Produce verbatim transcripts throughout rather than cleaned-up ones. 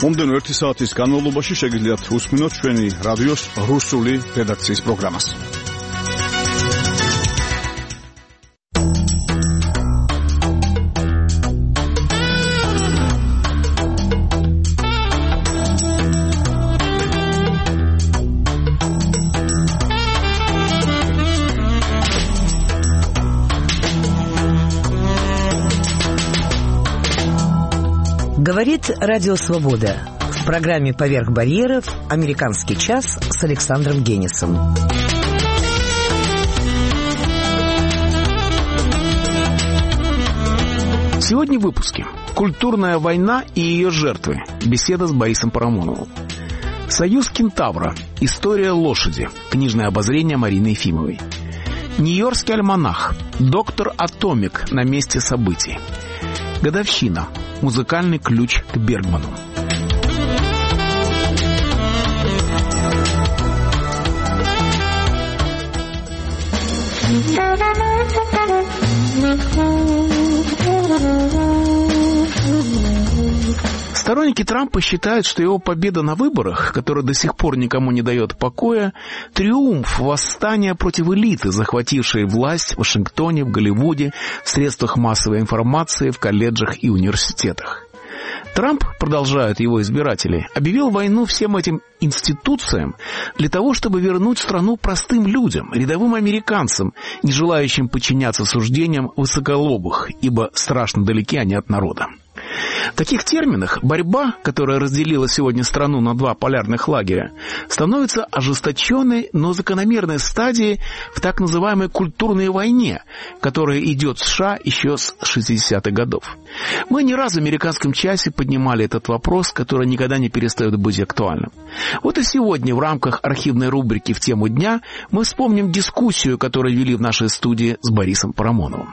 მომდენო ერთი საათის განმავლობაში შეგიძლიათ უსმინოთ ჩვენი რადიოს რუსული რედაქციის პროგრამას. Говорит Радио Свобода. В программе «Поверх барьеров» «Американский час» с Александром Генисом. Сегодня в выпуске. Культурная война и ее жертвы. Беседа с Борисом Парамоновым. Союз Кентавра. История лошади. Книжное обозрение Марины Ефимовой. Нью-Йоркский альманах. Доктор Атомик на месте событий. Годовщина. Музыкальный ключ к Бергману. Сторонники Трампа считают, что его победа на выборах, которая до сих пор никому не дает покоя, триумф восстания против элиты, захватившей власть в Вашингтоне, в Голливуде, в средствах массовой информации, в колледжах и университетах. Трамп, продолжают его избиратели, объявил войну всем этим институциям для того, чтобы вернуть страну простым людям, рядовым американцам, не желающим подчиняться суждениям высоколобых, ибо страшно далеки они от народа. В таких терминах борьба, которая разделила сегодня страну на два полярных лагеря, становится ожесточенной, но закономерной стадией в так называемой культурной войне, которая идет в США еще с шестидесятых годов. Мы не раз в «Американском часе» поднимали этот вопрос, который никогда не перестает быть актуальным. Вот и сегодня в рамках архивной рубрики «В тему дня» мы вспомним дискуссию, которую вели в нашей студии с Борисом Парамоновым.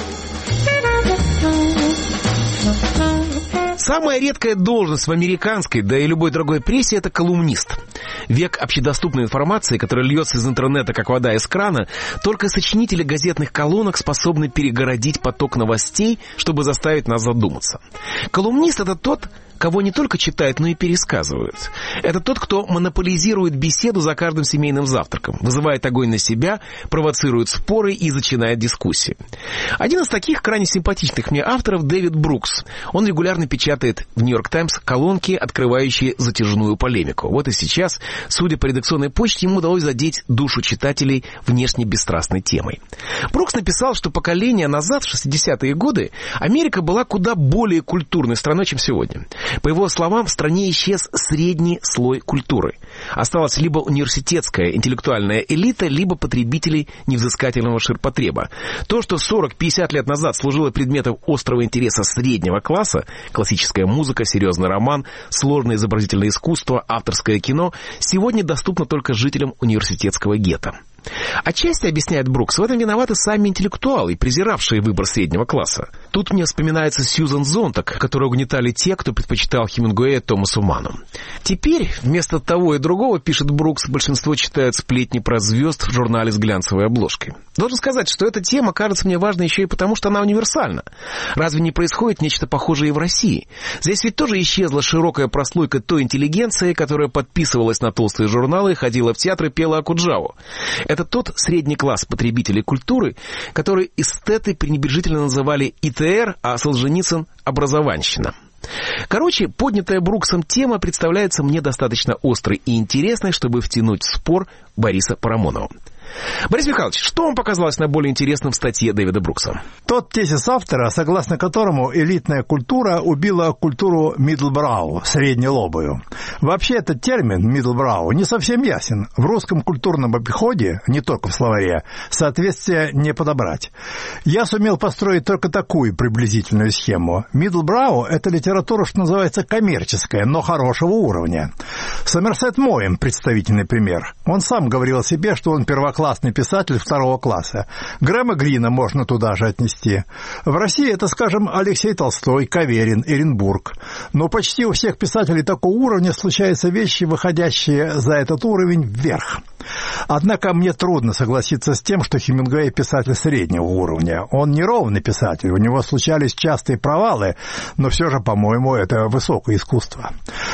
Самая редкая должность в американской, да и любой другой прессе – это колумнист. Век общедоступной информации, которая льется из интернета, как вода из крана, только сочинители газетных колонок способны перегородить поток новостей, чтобы заставить нас задуматься. Колумнист – это тот, кого не только читают, но и пересказывают. Это тот, кто монополизирует беседу за каждым семейным завтраком, вызывает огонь на себя, провоцирует споры и зачинает дискуссии. Один из таких крайне симпатичных мне авторов – Дэвид Брукс. Он регулярно печатает в «Нью-Йорк Таймс» колонки, открывающие затяжную полемику. Вот и сейчас, судя по редакционной почте, ему удалось задеть душу читателей внешне бесстрастной темой. Брукс написал, что поколение назад, в шестидесятые годы, Америка была куда более культурной страной, чем сегодня. По его словам, в стране исчез средний слой культуры. Осталась либо университетская интеллектуальная элита, либо потребители невзыскательного ширпотреба. То, что сорок-пятьдесят лет назад служило предметом острого интереса среднего класса, классическая музыка, серьезный роман, сложное изобразительное искусство, авторское кино, сегодня доступно только жителям университетского гетто. Отчасти, объясняет Брукс, в этом виноваты сами интеллектуалы, презиравшие выбор среднего класса. Тут мне вспоминается Сьюзан Зонтак, которую угнетали те, кто предпочитал Хемингуэя Томасу Манну. Теперь, вместо того и другого, пишет Брукс, большинство читают сплетни про звезд в журнале с глянцевой обложкой. Должен сказать, что эта тема кажется мне важной еще и потому, что она универсальна. Разве не происходит нечто похожее и в России? Здесь ведь тоже исчезла широкая прослойка той интеллигенции, которая подписывалась на толстые журналы, ходила в театры, пела Окуджаву. Это тот средний класс потребителей культуры, который эстеты пренебрежительно называли И Т Р, а Солженицын – образованщина. Короче, поднятая Бруксом тема представляется мне достаточно острой и интересной, чтобы втянуть в спор Бориса Парамонова. Борис Михайлович, что вам показалось наиболее интересным в статье Дэвида Брукса? Тот тезис автора, согласно которому элитная культура убила культуру middlebrow, среднелобую. Вообще этот термин middlebrow не совсем ясен. В русском культурном обиходе, не только в словаре, соответствия не подобрать. Я сумел построить только такую приблизительную схему. Middlebrow – это литература, что называется, коммерческая, но хорошего уровня. Сомерсет Моэм – представительный пример. Он сам говорил о себе, что он первоклассный писатель второго класса. Грэма Грина можно туда же отнести. В России это, скажем, Алексей Толстой, Каверин, Эренбург. Но почти у всех писателей такого уровня случаются вещи, выходящие за этот уровень вверх. Однако мне трудно согласиться с тем, что Хемингуэй писатель среднего уровня. Он неровный писатель, у него случались частые провалы, но все же, по-моему, это высокое искусство.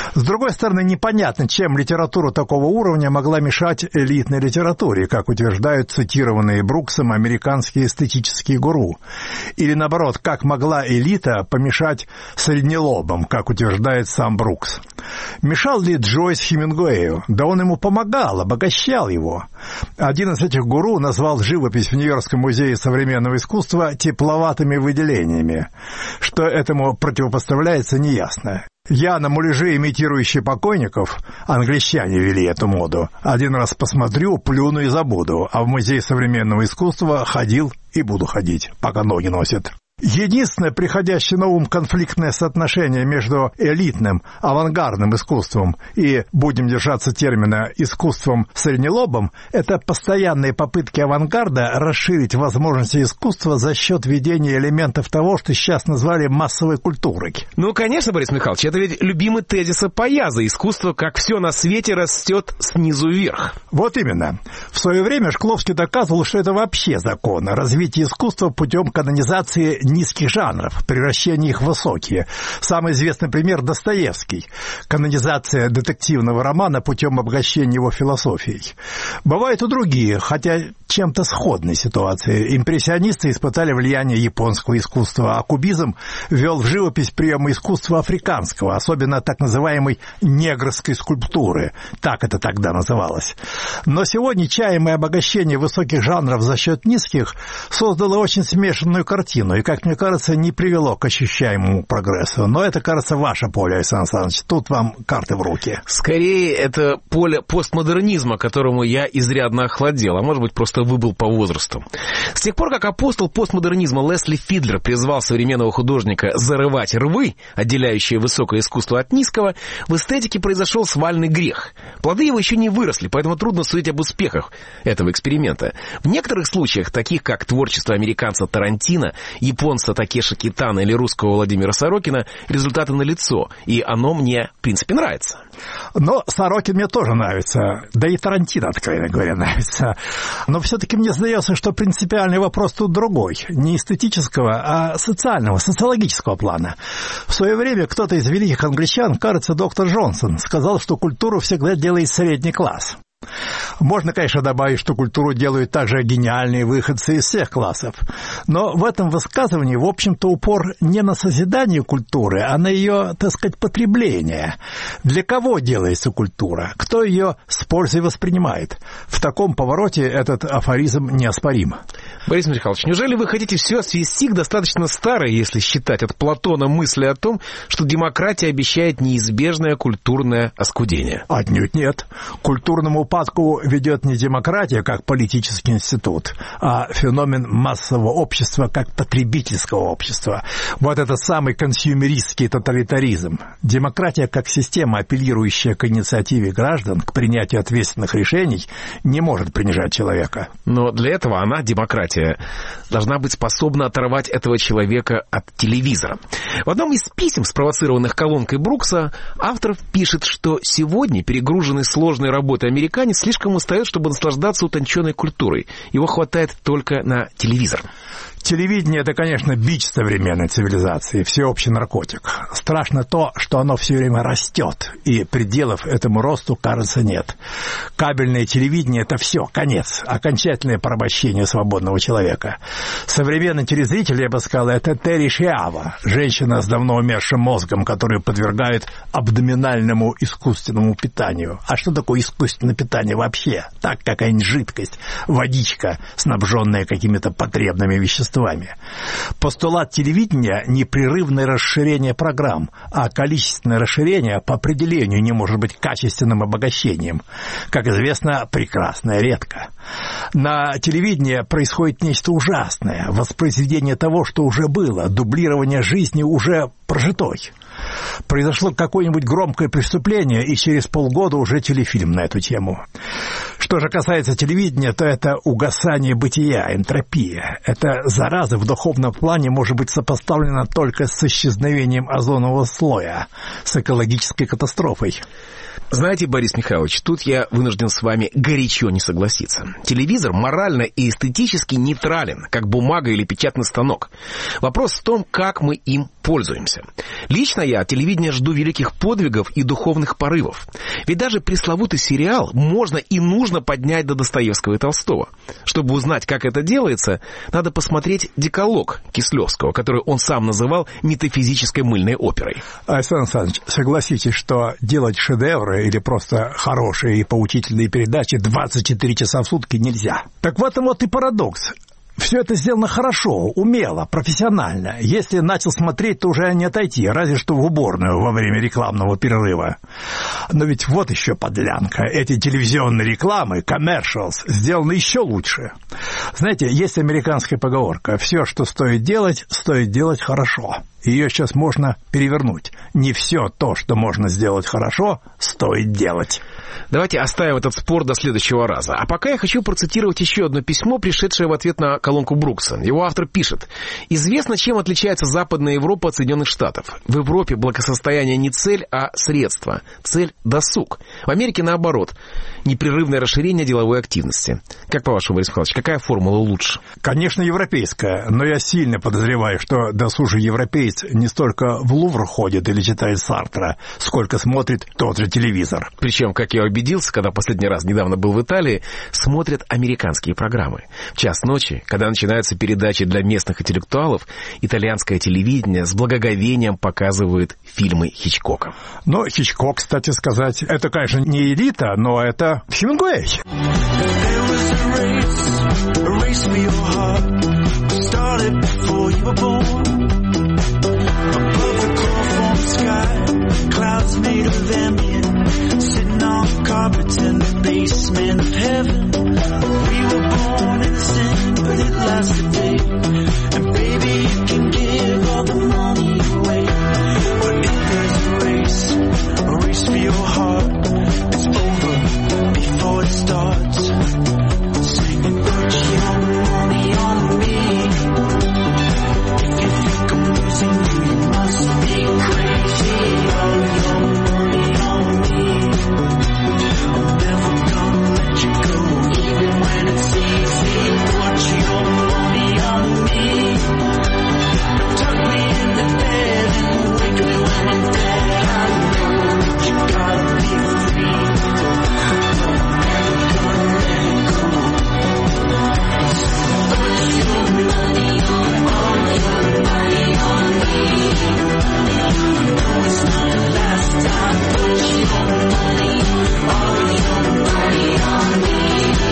С другой стороны, непонятно, чем литература такого уровня могла мешать элитной литературе, как утверждают цитированные Бруксом американские эстетические гуру. Или, наоборот, как могла элита помешать среднелобам, как утверждает сам Брукс. Мешал ли Джойс Хемингуэю? Да он ему помогал, обогащал его. Один из этих гуру назвал живопись в Нью-Йоркском музее современного искусства тепловатыми выделениями. Что этому противопоставляется, неясно. Я на муляже, имитирующий покойников, англичане вели эту моду, один раз посмотрю, плюну и забуду, а в музей современного искусства ходил и буду ходить, пока ноги носят. Единственное приходящее на ум конфликтное соотношение между элитным, авангардным искусством и, будем держаться термина, искусством среднелобым, это постоянные попытки авангарда расширить возможности искусства за счет введения элементов того, что сейчас назвали массовой культурой. Ну, конечно, Борис Михайлович, это ведь любимый тезис Паяза. Искусство, как все на свете, растет снизу вверх. Вот именно. В свое время Шкловский доказывал, что это вообще закон. Развитие искусства путем канонизации низких жанров, превращение их в высокие. Самый известный пример — Достоевский. Канонизация детективного романа путем обогащения его философией. Бывают и другие, хотя чем-то сходные ситуации. Импрессионисты испытали влияние японского искусства, а кубизм ввел в живопись приемы искусства африканского, особенно так называемой негрской скульптуры. Так это тогда называлось. Но сегодня чаемое обогащение высоких жанров за счет низких создало очень смешанную картину, и, как мне кажется, не привело к ощущаемому прогрессу. Но это, кажется, ваше поле, Александр Александрович. Тут вам карты в руки. Скорее, это поле постмодернизма, которому я изрядно охладел, а может быть, просто выбыл по возрасту. С тех пор, как апостол постмодернизма Лесли Фидлер призвал современного художника зарывать рвы, отделяющие высокое искусство от низкого, в эстетике произошел свальный грех. Плоды его еще не выросли, поэтому трудно судить об успехах этого эксперимента. В некоторых случаях, таких как творчество американца Тарантино, японца Такеши Китано или русского Владимира Сорокина, результаты налицо, и оно мне, в принципе, нравится. Но Сорокин мне тоже нравится, да и Тарантино, откровенно говоря, нравится. Но все-таки мне сдается, что принципиальный вопрос тут другой. Не эстетического, а социального, социологического плана. В свое время кто-то из великих англичан, кажется, доктор Джонсон, сказал, что культуру всегда делает средний класс. Можно, конечно, добавить, что культуру делают также гениальные выходцы из всех классов. Но в этом высказывании, в общем-то, упор не на созидание культуры, а на ее, так сказать, потребление. Для кого делается культура? Кто ее с пользой воспринимает? В таком повороте этот афоризм неоспорим. Борис Михайлович, неужели вы хотите все свести к достаточно старой, если считать от Платона, мысли о том, что демократия обещает неизбежное культурное оскудение? Отнюдь нет. К культурному упадку ведет не демократия как политический институт, а феномен массового общества как потребительского общества. Вот этот самый консюмеристский тоталитаризм. Демократия как система, апеллирующая к инициативе граждан, к принятию ответственных решений, не может принижать человека. Но для этого она, демократия, должна быть способна оторвать этого человека от телевизора. В одном из писем, спровоцированных колонкой Брукса, автор пишет, что сегодня перегруженный сложной работой американец слишком устает, чтобы наслаждаться утонченной культурой. Его хватает только на телевизор. Телевидение — это, конечно, бич современной цивилизации, всеобщий наркотик. Страшно то, что оно все время растет, и пределов этому росту, кажется, нет. Кабельное телевидение — это все, конец, окончательное порабощение свободного человека. Современный телезритель, я бы сказал, это Терри Шиава, женщина с давно умершим мозгом, которую подвергают абдоминальному искусственному питанию. А что такое искусственное питание вообще? Так, какая-нибудь жидкость, водичка, снабженная какими-то потребными веществами. Постулат телевидения — непрерывное расширение программ, а количественное расширение по определению не может быть качественным обогащением. Как известно, прекрасное редко. На телевидении происходит нечто ужасное, воспроизведение того, что уже было, дублирование жизни уже прожитой. Произошло какое-нибудь громкое преступление, и через полгода уже телефильм на эту тему. Что же касается телевидения, то это угасание бытия, энтропия. Эта зараза в духовном плане может быть сопоставлена только с исчезновением озонового слоя, с экологической катастрофой. Знаете, Борис Михайлович, тут я вынужден с вами горячо не согласиться. Телевизор морально и эстетически нейтрален, как бумага или печатный станок. Вопрос в том, как мы им пользуемся. пользуемся. Лично я от телевидения жду великих подвигов и духовных порывов. Ведь даже пресловутый сериал можно и нужно поднять до Достоевского и Толстого. Чтобы узнать, как это делается, надо посмотреть «Декалог» Кислевского, который он сам называл метафизической мыльной оперой. Александр Александрович, согласитесь, что делать шедевры или просто хорошие и поучительные передачи двадцать четыре часа в сутки нельзя. Так в этом вот и парадокс. Все это сделано хорошо, умело, профессионально. Если начал смотреть, то уже не отойти, разве что в уборную во время рекламного перерыва. Но ведь вот еще подлянка. Эти телевизионные рекламы, commercials, сделаны еще лучше. Знаете, есть американская поговорка: все, что стоит делать, стоит делать хорошо. Ее сейчас можно перевернуть. Не все то, что можно сделать хорошо, стоит делать. Давайте оставим этот спор до следующего раза. А пока я хочу процитировать еще одно письмо, пришедшее в ответ на колонку Брукса. Его автор пишет: «Известно, чем отличается Западная Европа от Соединенных Штатов. В Европе благосостояние не цель, а средство. Цель – досуг. В Америке, наоборот, непрерывное расширение деловой активности». Как по-вашему, Борис Михайлович, какая формула лучше? Конечно, европейская, но я сильно подозреваю, что досужий европеец не столько в Лувр ходит или читает Сартра, сколько смотрит тот же телевизор. Причем, как я убедился, когда последний раз недавно был в Италии, смотрят американские программы. В час ночи, когда начинаются передачи для местных интеллектуалов, итальянское телевидение с благоговением показывает фильмы Хичкока. Но Хичкок, кстати сказать, это, конечно, не элита, но это Хемингуэй. Clouds made of ambient, sitting on carpets in the basement of heaven. We were born innocent, but it lasts a day. And baby, you can give all the money away. But if there's a race, a race for your heart, it's over before it starts. Singing, put your money on me. If you think I'm losing you, you must be crazy. All your money on me. I'm never gonna let you go, even when it's easy. Put your money on me. Tuck me in the bed and wake me when I'm dead. I know that you gotta be free, but I'm never gonna let it go. So put your money on, on your money on me. I know it's not the last time. Put your money, all your money on me.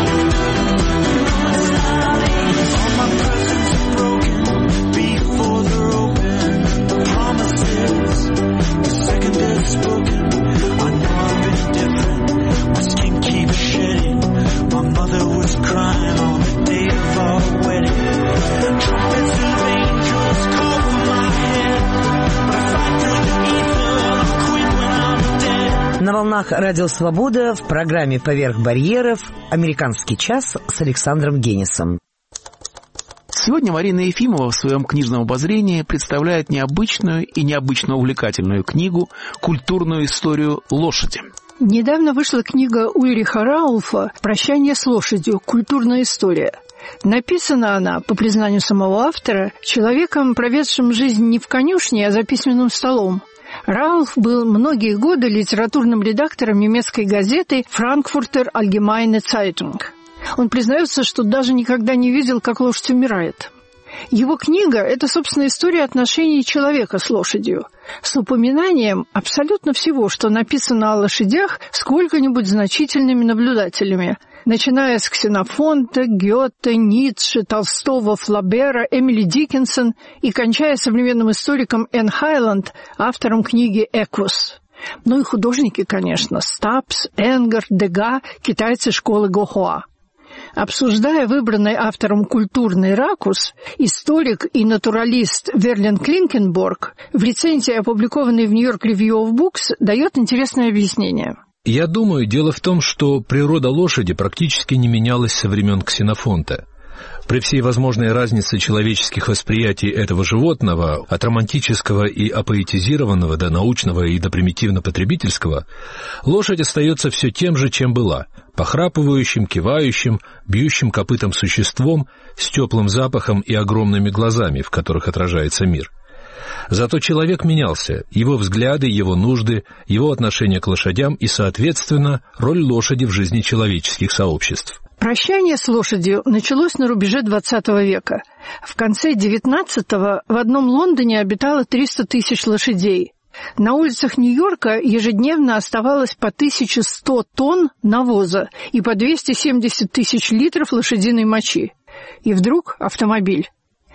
No, it's not me. All my presents are broken before they're open. The promises, the second they're spoken. I know I've been different. My skin keeps shedding. My mother was crying on the day of our wedding. Trumpets of angels call for my head, but I fight through the evil. I quit when I'm dead. На волнах Радио Свобода в программе «Поверх барьеров» «Американский час» с Александром Генисом. Сегодня Марина Ефимова в своем книжном обозрении представляет необычную и необычно увлекательную книгу «Культурную историю лошади». Недавно вышла книга Ульриха Рауфа «Прощание с лошадью. Культурная история». Написана она, по признанию самого автора, человеком, проведшим жизнь не в конюшне, а за письменным столом. Рауф был многие годы литературным редактором немецкой газеты «Frankfurter Allgemeine Zeitung». Он признается, что даже никогда не видел, как лошадь умирает. Его книга – это, собственно, история отношений человека с лошадью, с упоминанием абсолютно всего, что написано о лошадях сколько-нибудь значительными наблюдателями, начиная с Ксенофонта, Гёте, Ницше, Толстого, Флабера, Эмили Диккенсон и кончая современным историком Энн Хайланд, автором книги «Эквус». Ну и художники, конечно, Стапс, Энгер, Дега, китайцы школы Гохуа. Обсуждая выбранный автором культурный ракурс, историк и натуралист Верлен Клинкенборг в рецензии, опубликованной в New York Review of Books, дает интересное объяснение. Я думаю, дело в том, что природа лошади практически не менялась со времен Ксенофонта. При всей возможной разнице человеческих восприятий этого животного, от романтического и апоэтизированного до научного и до примитивно-потребительского, лошадь остается все тем же, чем была – похрапывающим, кивающим, бьющим копытом существом с теплым запахом и огромными глазами, в которых отражается мир. Зато человек менялся, его взгляды, его нужды, его отношение к лошадям и, соответственно, роль лошади в жизни человеческих сообществ. Прощание с лошадью началось на рубеже двадцатого века. В конце девятнадцатого в одном Лондоне обитало триста тысяч лошадей. На улицах Нью-Йорка ежедневно оставалось по тысяче сто тонн навоза и по двести семьдесят тысяч литров лошадиной мочи. И вдруг автомобиль.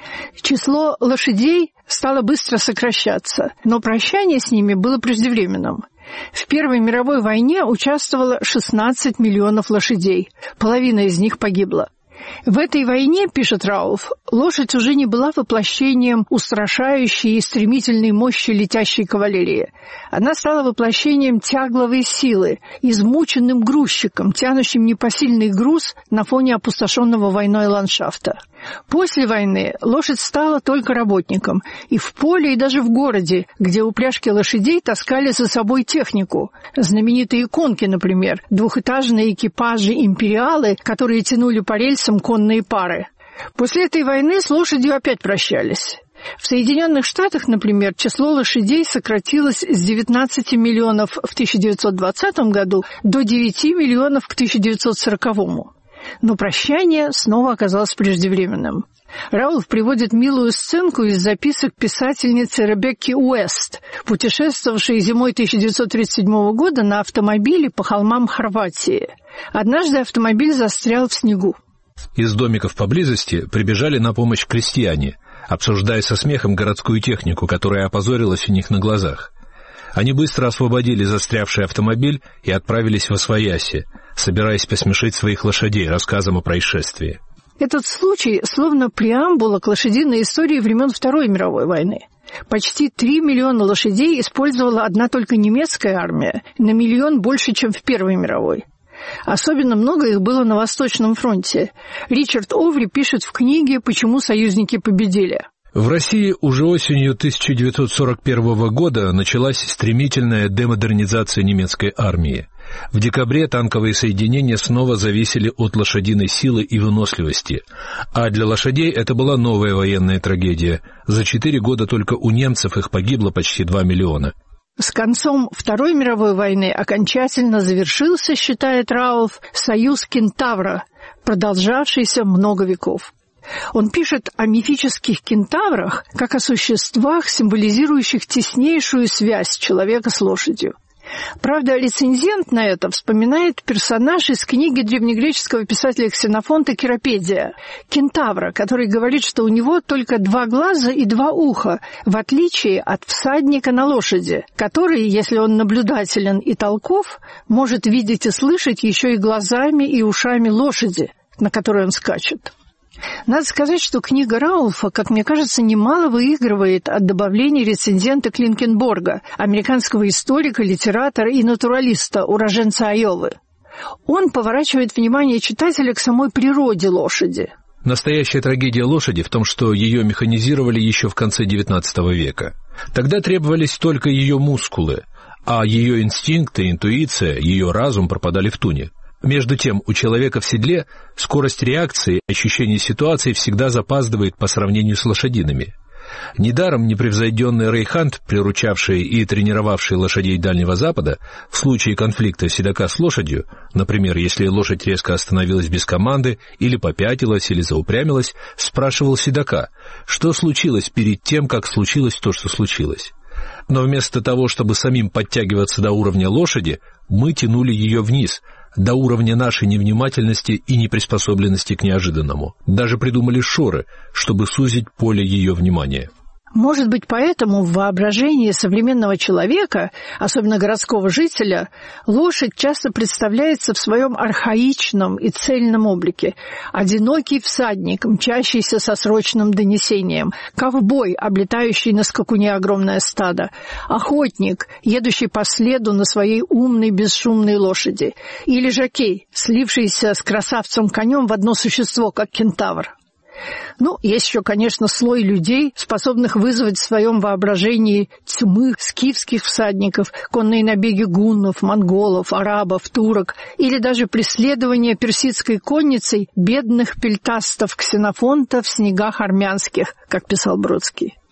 Число лошадей стало быстро сокращаться, но прощание с ними было преждевременным. В Первой мировой войне участвовало шестнадцать миллионов лошадей, половина из них погибла. В этой войне, пишет Рауф, лошадь уже не была воплощением устрашающей и стремительной мощи летящей кавалерии. Она стала воплощением тягловой силы, измученным грузчиком, тянущим непосильный груз на фоне опустошенного войной ландшафта. После войны лошадь стала только работником, и в поле, и даже в городе, где упряжки лошадей таскали за собой технику. Знаменитые конки, например, двухэтажные экипажи «Империалы», которые тянули по рельсам конные пары. После этой войны с лошадью опять прощались. В Соединенных Штатах, например, число лошадей сократилось с девятнадцати миллионов в тысяча девятьсот двадцатом году до девяти миллионов к тысяча девятьсот сороковому. Но прощание снова оказалось преждевременным. Раулф приводит милую сценку из записок писательницы Ребекки Уэст, путешествовавшей зимой тысяча девятьсот тридцать седьмого года на автомобиле по холмам Хорватии. Однажды автомобиль застрял в снегу. Из домиков поблизости прибежали на помощь крестьяне, обсуждая со смехом городскую технику, которая опозорилась у них на глазах. Они быстро освободили застрявший автомобиль и отправились восвояси, собираясь посмешить своих лошадей рассказом о происшествии. Этот случай словно преамбула к лошадиной истории времен Второй мировой войны. Почти три миллиона лошадей использовала одна только немецкая армия, на миллион больше, чем в Первой мировой. Особенно много их было на Восточном фронте. Ричард Оври пишет в книге «Почему союзники победили». В России уже осенью тысяча девятьсот сорок первого года началась стремительная демодернизация немецкой армии. В декабре танковые соединения снова зависели от лошадиной силы и выносливости, а для лошадей это была новая военная трагедия. За четыре года только у немцев их погибло почти два миллиона. С концом Второй мировой войны окончательно завершился, считает Рауф, союз кентавра, продолжавшийся много веков. Он пишет о мифических кентаврах как о существах, символизирующих теснейшую связь человека с лошадью. Правда, рецензент на это вспоминает персонаж из книги древнегреческого писателя Ксенофонта «Киропедия» — кентавра, который говорит, что у него только два глаза и два уха, в отличие от всадника на лошади, который, если он наблюдателен и толков, может видеть и слышать еще и глазами и ушами лошади, на которой он скачет. Надо сказать, что книга Рауфа, как мне кажется, немало выигрывает от добавлений рецензента Клинкенборга, американского историка, литератора и натуралиста, уроженца Айовы. Он поворачивает внимание читателя к самой природе лошади. Настоящая трагедия лошади в том, что ее механизировали еще в конце девятнадцатого века. Тогда требовались только ее мускулы, а ее инстинкты, интуиция, ее разум пропадали в туне. Между тем, у человека в седле скорость реакции, ощущение ситуации всегда запаздывает по сравнению с лошадиными. Недаром непревзойденный Рейхант, приручавший и тренировавший лошадей Дальнего Запада, в случае конфликта седока с лошадью, например, если лошадь резко остановилась без команды, или попятилась, или заупрямилась, спрашивал седока, что случилось перед тем, как случилось то, что случилось. Но вместо того, чтобы самим подтягиваться до уровня лошади, мы тянули ее вниз, до уровня нашей невнимательности и неприспособленности к неожиданному. Даже придумали шоры, чтобы сузить поле ее внимания. Может быть, поэтому в воображении современного человека, особенно городского жителя, лошадь часто представляется в своем архаичном и цельном облике. Одинокий всадник, мчащийся со срочным донесением, ковбой, облетающий на скакуне огромное стадо, охотник, едущий по следу на своей умной бесшумной лошади, или жокей, слившийся с красавцем-конем в одно существо, как кентавр. Ну, есть еще, конечно, слой людей, способных вызвать в своем воображении тьмы скифских всадников, конные набеги гуннов, монголов, арабов, турок или даже преследование персидской конницей бедных пельтастов Ксенофонта в снегах армянских, как писал Бродский.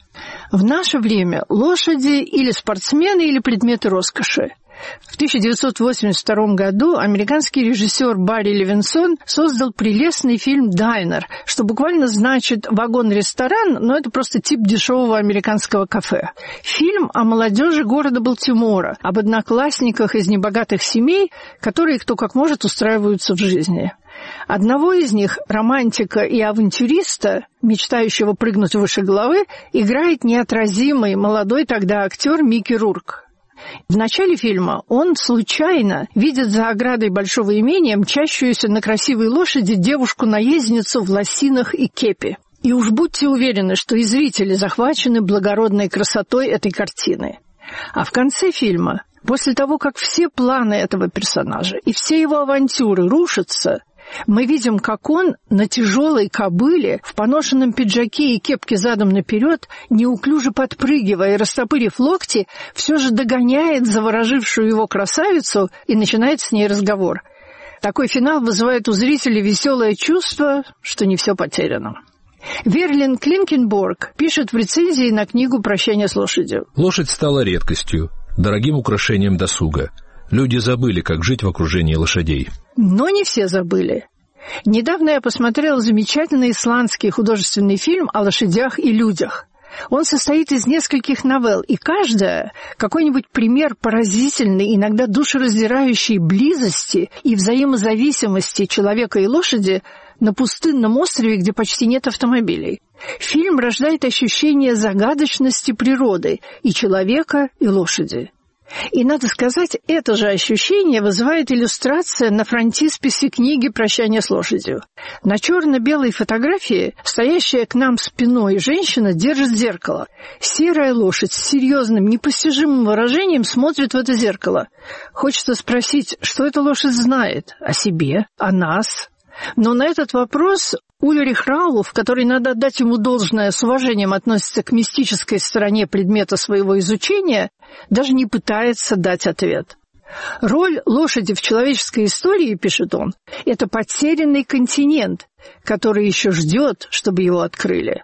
В наше время лошади или спортсмены, или предметы роскоши. В тысяча девятьсот восемьдесят втором году американский режиссер Барри Левинсон создал прелестный фильм «Дайнер», что буквально значит «вагон-ресторан», но это просто тип дешевого американского кафе. Фильм о молодежи города Балтимора, об одноклассниках из небогатых семей, которые кто как может устраиваются в жизни. Одного из них, романтика и авантюриста, мечтающего прыгнуть выше головы, играет неотразимый молодой тогда актер Микки Рурк. В начале фильма он случайно видит за оградой большого имения мчащуюся на красивой лошади девушку-наездницу в лосинах и кепи. И уж будьте уверены, что и зрители захвачены благородной красотой этой картины. А в конце фильма, после того, как все планы этого персонажа и все его авантюры рушатся, мы видим, как он на тяжелой кобыле, в поношенном пиджаке и кепке задом наперед, неуклюже подпрыгивая и растопырив локти, все же догоняет заворожившую его красавицу и начинает с ней разговор. Такой финал вызывает у зрителей веселое чувство, что не все потеряно. Верлин Клинкенборг пишет в рецензии на книгу «Прощание с лошадью». Лошадь стала редкостью, дорогим украшением досуга. Люди забыли, как жить в окружении лошадей. Но не все забыли. Недавно я посмотрела замечательный исландский художественный фильм о лошадях и людях. Он состоит из нескольких новелл, и каждая — какой-нибудь пример поразительной, иногда душераздирающей близости и взаимозависимости человека и лошади на пустынном острове, где почти нет автомобилей. Фильм рождает ощущение загадочности природы и человека, и лошади. И, надо сказать, это же ощущение вызывает иллюстрация на фронтисписе книги «Прощание с лошадью». На черно-белой фотографии стоящая к нам спиной женщина держит зеркало. Серая лошадь с серьезным, непостижимым выражением смотрит в это зеркало. Хочется спросить, что эта лошадь знает о себе, о нас. Но на этот вопрос Ульрих Раулф, который, надо отдать ему должное, с уважением относится к мистической стороне предмета своего изучения, даже не пытается дать ответ. Роль лошади в человеческой истории, пишет он, это потерянный континент, который еще ждет, чтобы его открыли.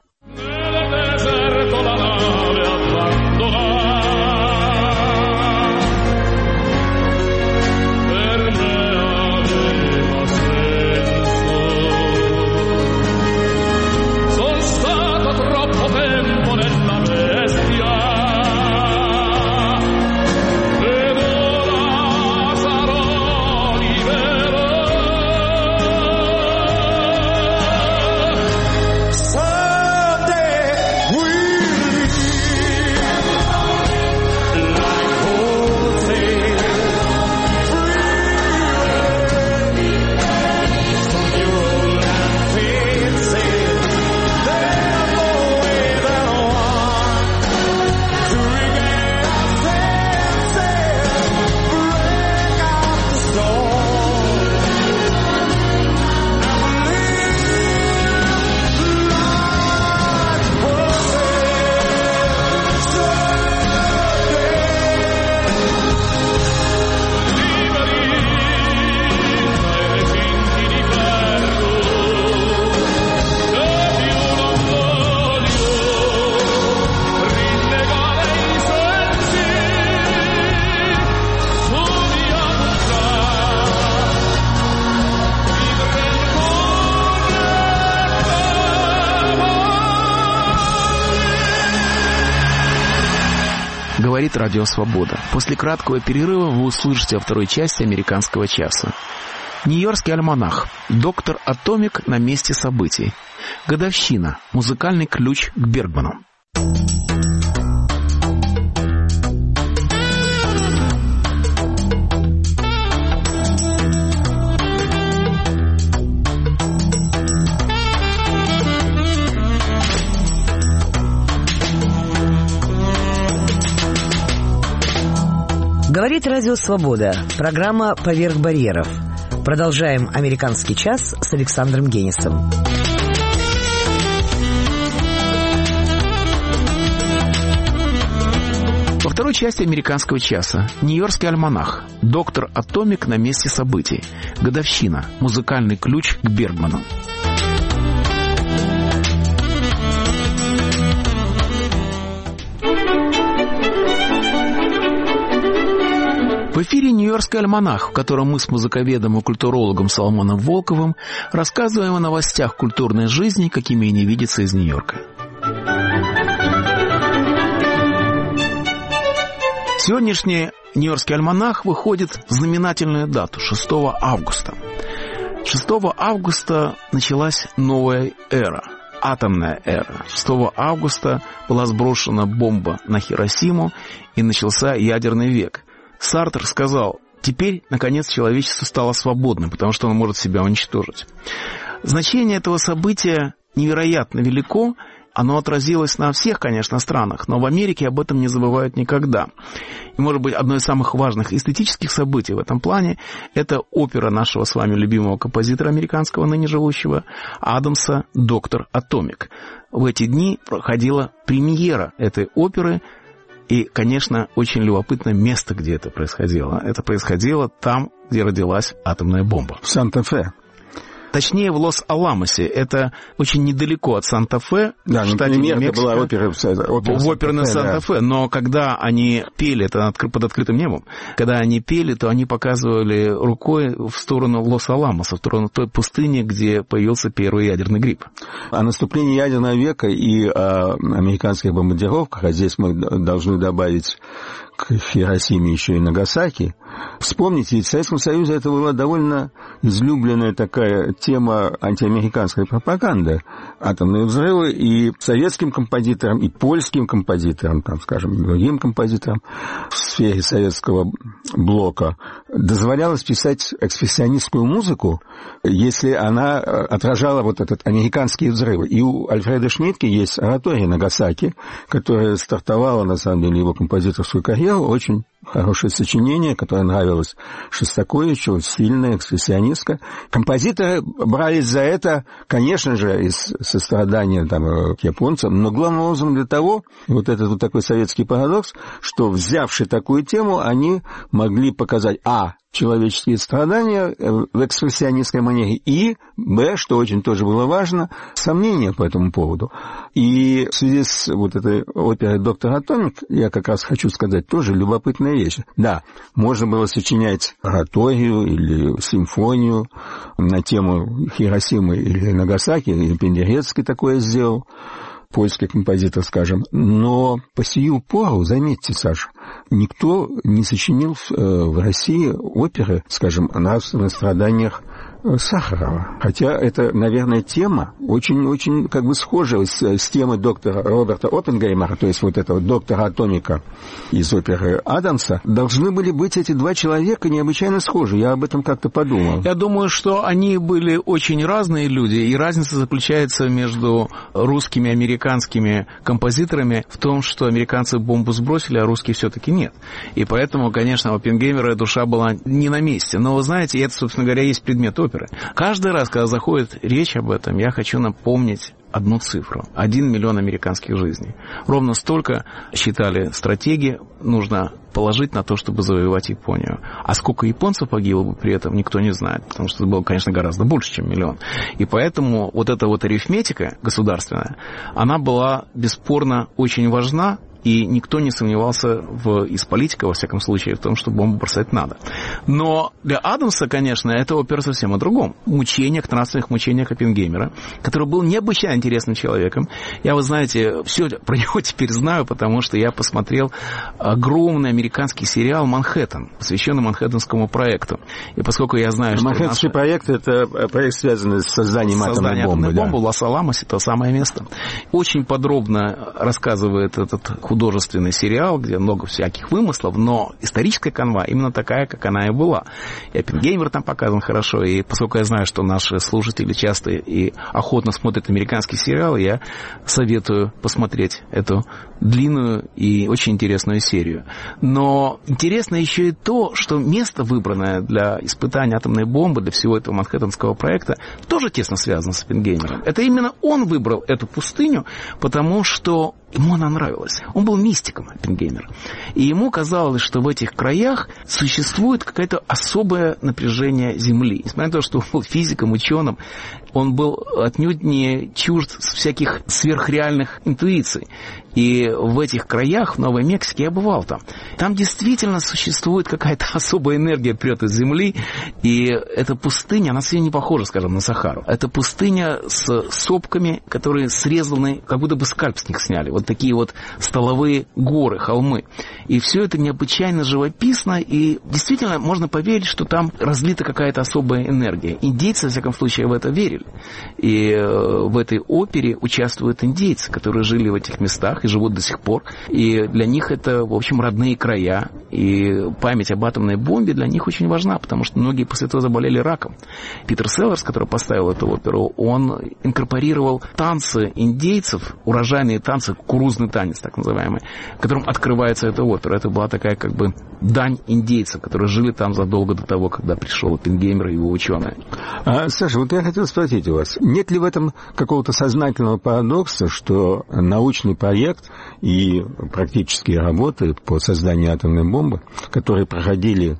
Говорит Радио Свобода. После краткого перерыва вы услышите во второй части «Американского часа». Нью-Йоркский альманах. Доктор Атомик на месте событий. Годовщина. Музыкальный ключ к Бергману. Говорит Радио Свобода. Программа «Поверх барьеров». Продолжаем «Американский час» с Александром Генисом. Во второй части «Американского часа» Нью-Йоркский альманах. Доктор Атомик на месте событий. Годовщина. Музыкальный ключ к Бергману. В эфире «Нью-Йоркский альманах», в котором мы с музыковедом и культурологом Соломоном Волковым рассказываем о новостях культурной жизни, какими и не видится из Нью-Йорка. Сегодняшний «Нью-Йоркский альманах» выходит в знаменательную дату, шестого августа. шестого августа началась новая эра, атомная эра. шестого августа была сброшена бомба на Хиросиму, и начался ядерный век. Сартр сказал: теперь, наконец, человечество стало свободным, потому что оно может себя уничтожить. Значение этого события невероятно велико. Оно отразилось на всех, конечно, странах, но в Америке об этом не забывают никогда. И, может быть, одно из самых важных эстетических событий в этом плане – это опера нашего с вами любимого композитора американского, ныне живущего, Адамса «Доктор Атомик». В эти дни проходила премьера этой оперы, и, конечно, очень любопытное место, где это происходило. Это происходило там, где родилась атомная бомба. В Санта-Фе. Точнее, в Лос-Аламосе. Это очень недалеко от Санта-Фе. Да, в штате Нью-Мексико. Это была опера, опера в оперной Санта-Фе. Да. Но когда они пели, это под открытым небом, когда они пели, то они показывали рукой в сторону Лос-Аламоса, в сторону той пустыни, где появился первый ядерный гриб. О наступлении ядерного века и о американских бомбардировках, а здесь мы должны добавить к Хиросиме еще и Нагасаки. Вспомните, ведь в Советском Союзе это была довольно излюбленная такая тема антиамериканской пропаганды. Атомные взрывы, и советским композиторам, и польским композиторам, там, скажем, и другим композиторам в сфере советского блока дозволялось писать экспрессионистскую музыку, если она отражала вот этот американские взрывы. И у Альфреда Шнитке есть оратория «Нагасаки», которая стартовала, на самом деле, его композиторскую карьеру. Очень хорошее сочинение, которое нравилось Шостаковичу, сильное, экспрессионистское. Композиторы брались за это, конечно же, из сострадания там, к японцам, но главным образом для того, вот этот вот такой советский парадокс, что, взявши такую тему, они могли показать, а, человеческие страдания в экспрессионистской манере, и, б, что очень тоже было важно, сомнения по этому поводу. И в связи с вот этой оперой «Доктор Атомик» я как раз хочу сказать тоже любопытная вещь. Да, можно было сочинять ораторию или симфонию на тему Хиросимы или Нагасаки, или Пендерецкий такое сделал, польский композитор, скажем. Но по сию пору, заметьте, Саша, никто не сочинил в России оперы, скажем, о нравственных страданиях Сахарова. Хотя это, наверное, тема очень-очень как бы схожа с, с темой доктора Роберта Оппенгеймера, то есть вот этого доктора Атомика из оперы Адамса. Должны были быть эти два человека необычайно схожи. Я об этом как-то подумал. Я думаю, что они были очень разные люди, и разница заключается между русскими и американскими композиторами в том, что американцы бомбу сбросили, а русские все-таки нет. И поэтому, конечно, у Оппенгеймера душа была не на месте. Но, вы знаете, это, собственно говоря, есть предмет оперы. Каждый раз, когда заходит речь об этом, я хочу напомнить одну цифру. Один миллион американских жизней. Ровно столько, считали стратеги, нужно положить на то, чтобы завоевать Японию. А сколько японцев погибло бы при этом, никто не знает, потому что это было, конечно, гораздо больше, чем миллион. И поэтому вот эта вот арифметика государственная, она была бесспорно очень важна, и никто не сомневался в, из политика, во всяком случае, в том, что бомбу бросать надо. Но для Адамса, конечно, это опера совсем о другом. Мучениях, нравственных мучениях Оппенгеймера, который был необычайно интересным человеком. Я, вы знаете, все про него теперь знаю, потому что я посмотрел огромный американский сериал «Манхэттен», посвященный Манхэттенскому проекту. И поскольку я знаю, что... Манхэттенский наши... проект — это проект, связанный с созданием атомной бомбы. Да. бомбы, Лос-Аламосе — то самое место. Очень подробно рассказывает этот художественный сериал, где много всяких вымыслов, но историческая канва именно такая, как она и была. И Оппенгеймер там показан хорошо, и поскольку я знаю, что наши слушатели часто и охотно смотрят американский сериал, я советую посмотреть эту длинную и очень интересную серию. Но интересно еще и то, что место, выбранное для испытания атомной бомбы, для всего этого манхэттенского проекта, тоже тесно связано с Оппенгеймером. Это именно он выбрал эту пустыню, потому что ему она нравилась. Он был мистиком, Оппенгеймер. И ему казалось, что в этих краях существует какое-то особое напряжение Земли. Несмотря на то, что он был физиком, ученым, он был отнюдь не чужд всяких сверхреальных интуиций. И в этих краях, в Новой Мексике, я бывал там. Там действительно существует какая-то особая энергия, прет из земли. И эта пустыня, она совсем не похожа, скажем, на Сахару. Это пустыня с сопками, которые срезаны, как будто бы скальп с них сняли. Вот такие вот столовые горы, холмы. И все это необычайно живописно. И действительно можно поверить, что там разлита какая-то особая энергия. Индейцы, во всяком случае, в это верили. И в этой опере участвуют индейцы, которые жили в этих местах и живут до сих пор. И для них это, в общем, родные края. И память об атомной бомбе для них очень важна, потому что многие после этого заболели раком. Питер Селлерс, который поставил эту оперу, он инкорпорировал танцы индейцев, урожайные танцы, кукурузный танец, так называемый, которым открывается эта опера. Это была такая, как бы, дань индейцев, которые жили там задолго до того, когда пришел Оппенгеймер и его ученые. А, Саша, вот я хотел спросить у вас, нет ли в этом какого-то сознательного парадокса, что научный проект и практические работы по созданию атомной бомбы, которые проходили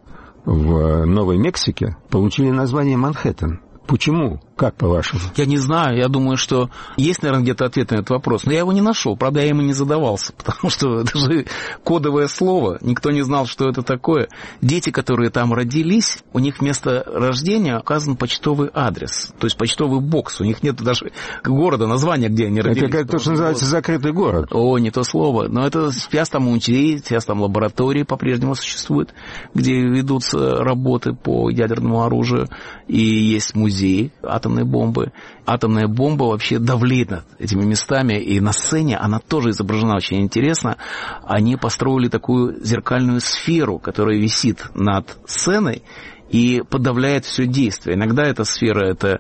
в Новой Мексике, получили название «Манхэттен»? Почему? Как, по-вашему? Я не знаю, я думаю, что есть, наверное, где-то ответ на этот вопрос, но я его не нашел, правда, я ему не задавался, потому что это же кодовое слово, никто не знал, что это такое. Дети, которые там родились, у них вместо рождения указан почтовый адрес, то есть почтовый бокс, у них нет даже города, названия, где они родились. Это как то, что называется закрытый город. О, не то слово, но это сейчас там музей, сейчас там лаборатории по-прежнему существуют, где ведутся работы по ядерному оружию, и есть музей атомной бомбы. Атомная бомба вообще давлеет над этими местами, и на сцене она тоже изображена очень интересно. Они построили такую зеркальную сферу, которая висит над сценой и подавляет все действие. Иногда эта сфера — это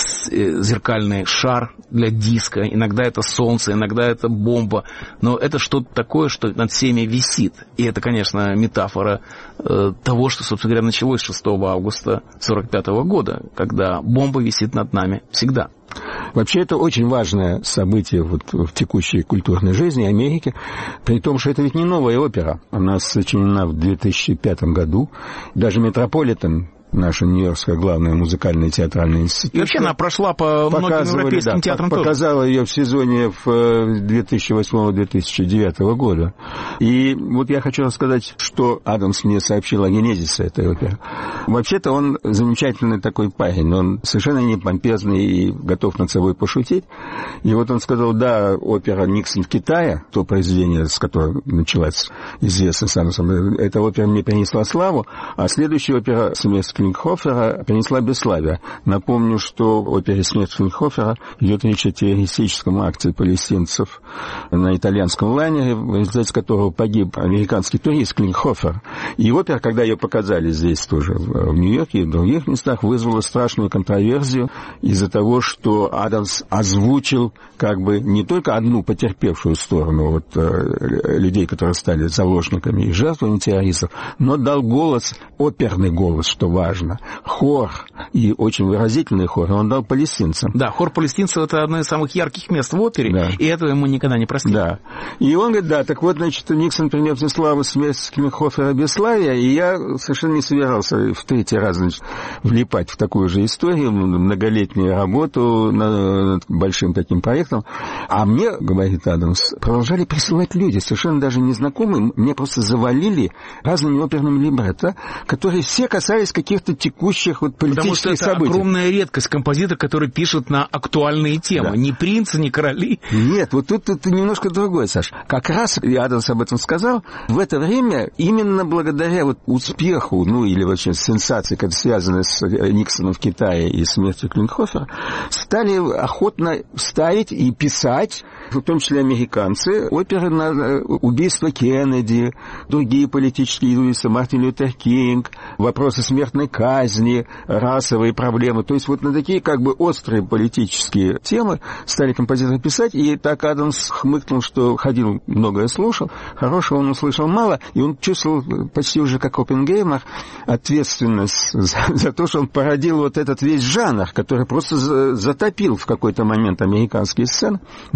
зеркальный шар для диска, иногда это солнце, иногда это бомба, но это что-то такое, что над всеми висит. И это, конечно, метафора э, того, что, собственно говоря, началось шестого августа сорок пятого года, когда бомба висит над нами всегда. Вообще, это очень важное событие вот в текущей культурной жизни Америки, при том, что это ведь не новая опера. Она сочинена в две тысячи пятом году. Даже «Метрополитен», наша нью-йоркская главная музыкальная театральная институт. И вообще она прошла по многим европейским да, театрам тоже. Показала ее в сезоне в две тысячи восьмого — две тысячи девятого года. И вот я хочу рассказать, что Адамс мне сообщил о генезисе этой оперы. Вообще-то он замечательный такой парень, он совершенно не помпезный и готов над собой пошутить. И вот он сказал, да, опера «Никсон в Китае», то произведение, с которого началась известность Адамсом, эта опера мне принесла славу, а следующая опера «Смерть Клинхофера» принесла бесславие. Напомню, что в опере «Смерть Клинхофера» идет речь о террористическом акте палестинцев на итальянском лайнере, в результате которого погиб американский турист Клинхофер. И опера, когда ее показали здесь тоже, в Нью-Йорке и в других местах, вызвала страшную контроверсию из-за того, что Адамс озвучил как бы не только одну потерпевшую сторону вот, людей, которые стали заложниками и жертвами террористов, но дал голос, оперный голос, что важно, хор, и очень выразительный хор, он дал палестинцам. Да, хор палестинцев — это одно из самых ярких мест в опере, да. И этого ему никогда не простили. Да. И он говорит, да, так вот, значит, Никсон принес мне славу «Смерть Клинхофера» бесславия, и я совершенно не собирался в третий раз, значит, влипать в такую же историю, многолетнюю работу над большим таким проектом. А мне, говорит Адамс, продолжали присылать люди, совершенно даже незнакомые, мне просто завалили разными оперными либретто, которые все касались каких-то текущих вот политических событий. Потому что это событий. Огромная редкость, композитор, который пишет на актуальные темы. Да. Ни принцы, ни короли. Нет, вот тут это немножко другое, Саш. Как раз, и Адамс об этом сказал, в это время именно благодаря вот успеху, ну или вообще сенсации, как связанной с Никсоном в Китае и смертью Клинхофера, стали охотно ставить и писать, в том числе американцы, оперы на убийство Кеннеди, другие политические убийства, Мартин Лютер Кинг, вопросы смертной казни, расовые проблемы. То есть вот на такие как бы острые политические темы стали композиторы писать, и так Адамс хмыкнул, что ходил, многое слушал, хорошего он услышал мало, и он чувствовал почти уже как Оппенгеймер ответственность за, за то, что он породил вот этот весь жанр, который просто затопил в какой-то момент американские сцены. Но он сам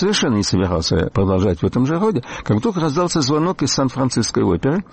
совершенно не собирался продолжать в этом же роде, как вдруг раздался звонок из Сан-Франциской оперы.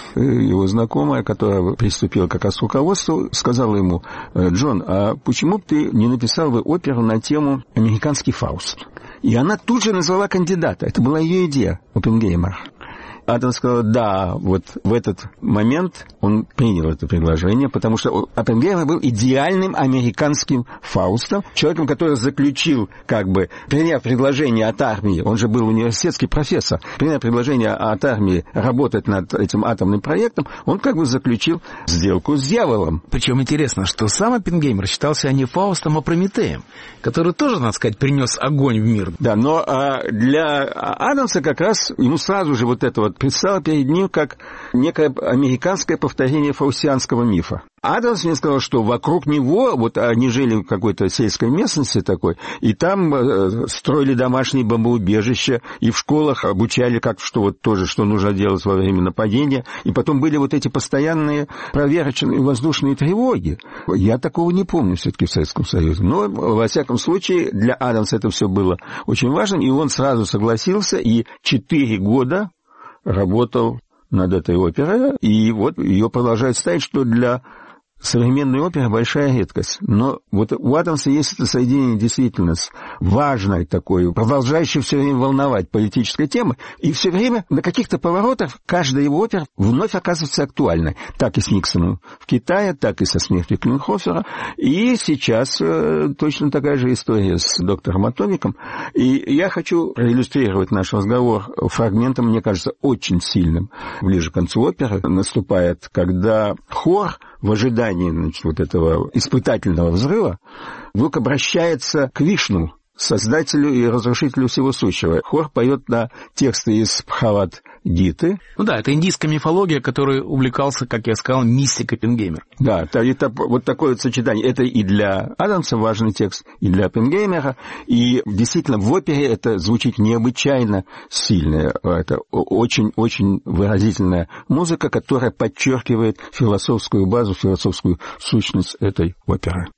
Его знакомая, которая приступила как раз к руководству, сказала ему: «Джон, а почему бы ты не написал бы оперу на тему «Американский Фауст»?» И она тут же назвала кандидата. Это была ее идея, Оппенгеймер. Адамс сказал: да, вот в этот момент он принял это предложение, потому что Оппенгеймер был идеальным американским Фаустом, человеком, который заключил, как бы, приняв предложение от армии, он же был университетский профессор, приняв предложение от армии работать над этим атомным проектом, он как бы заключил сделку с дьяволом. Причем интересно, что сам Оппенгеймер считался не Фаустом, а Прометеем, который тоже, надо сказать, принес огонь в мир. Да, но а, для Адамса как раз ему сразу же вот это вот предстало перед ним как некое американское повторение фаустианского мифа. Адамс мне сказал, что вокруг него, вот они жили в какой-то сельской местности такой, и там э, строили домашние бомбоубежища, и в школах обучали, как что вот тоже, что нужно делать во время нападения, и потом были вот эти постоянные проверочные воздушные тревоги. Я такого не помню все-таки в Советском Союзе. Но, во всяком случае, для Адамса это все было очень важным, и он сразу согласился, и четыре года работал над этой оперой, и вот ее продолжают ставить, что для современной оперы большая редкость. Но вот у Адамса есть это соединение действительно с важной такой, продолжающей все время волновать политической темой, и все время на каких-то поворотах каждая его опера вновь оказывается актуальной. Так и с Никсоном в Китае, так и со смертью Кленхофера, и сейчас э, точно такая же история с доктором Атомиком. И я хочу проиллюстрировать наш разговор фрагментом, мне кажется, очень сильным. Ближе к концу оперы наступает, когда хор в ожидании, значит, вот этого испытательного взрыва вдруг обращается к Вишну, создателю и разрушителю всего сущего. Хор поет на тексты из Бхагавад-гиты. Ну да, это индийская мифология, которой увлекался, как я сказал, мистик Оппенгеймер. Да, это, вот такое вот сочетание. Это и для Адамса важный текст, и для Оппенгеймера. И действительно в опере это звучит необычайно сильно. Это очень-очень выразительная музыка, которая подчеркивает философскую базу, философскую сущность этой оперы.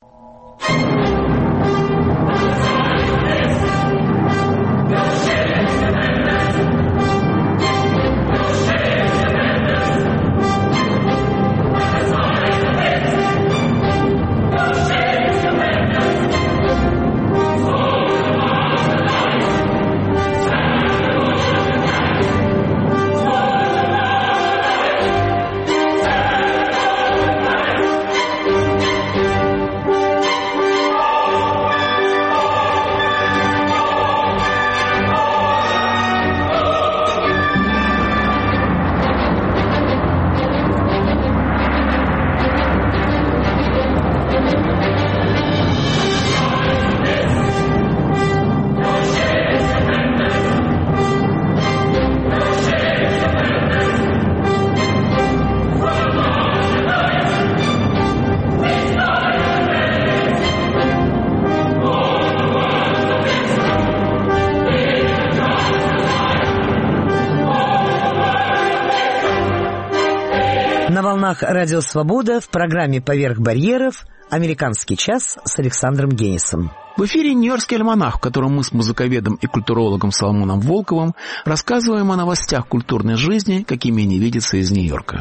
На волнах Радио Свобода в программе «Поверх барьеров» «Американский час» с Александром Генисом. В эфире «Нью-Йоркский альманах», в котором мы с музыковедом и культурологом Соломоном Волковым рассказываем о новостях культурной жизни, какими они видятся из Нью-Йорка.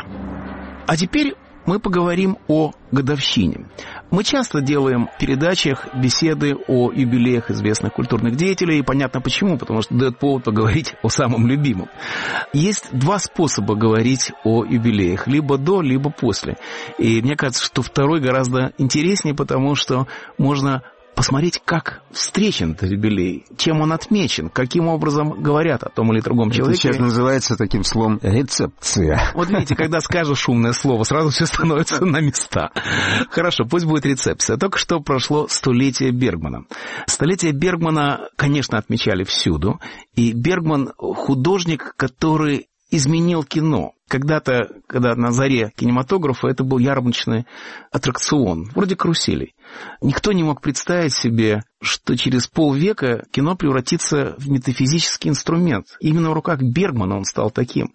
А теперь мы поговорим о годовщине. Мы часто делаем в передачах беседы о юбилеях известных культурных деятелей, и понятно почему, потому что дает повод поговорить о самом любимом. Есть два способа говорить о юбилеях, либо до, либо после. И мне кажется, что второй гораздо интереснее, потому что можно посмотреть, как встречен этот юбилей, чем он отмечен, каким образом говорят о том или другом человеке. Это сейчас называется таким словом рецепция. Вот видите, когда скажешь шумное слово, сразу все становится на места. Хорошо, пусть будет рецепция. Только что прошло столетие Бергмана. Столетие Бергмана, конечно, отмечали всюду. И Бергман художник, который изменил кино. Когда-то, когда на заре кинематографа, это был ярмарочный аттракцион, вроде каруселей. Никто не мог представить себе, что через полвека кино превратится в метафизический инструмент. Именно в руках Бергмана он стал таким.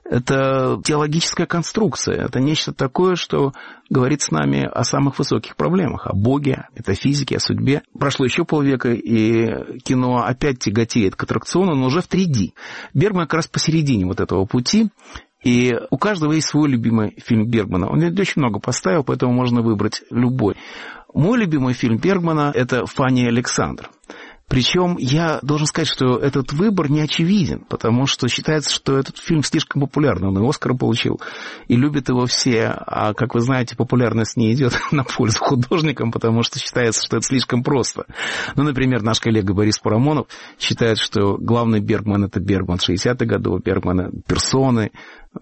Это теологическая конструкция, это нечто такое, что говорит с нами о самых высоких проблемах, о Боге, о метафизике, о судьбе. Прошло еще полвека, и кино опять тяготеет к аттракциону, но уже в три дэ. Бергман как раз посередине вот этого пути. И у каждого есть свой любимый фильм Бергмана. Он ведь очень много поставил, поэтому можно выбрать любой. Мой любимый фильм Бергмана – это «Фанни и Александр». Причем я должен сказать, что этот выбор не очевиден, потому что считается, что этот фильм слишком популярный. Он и Оскара получил, и любят его все. А, как вы знаете, популярность не идет на пользу художникам, потому что считается, что это слишком просто. Ну, например, наш коллега Борис Парамонов считает, что главный Бергман – это Бергман шестидесятых годов, Бергмана персоны,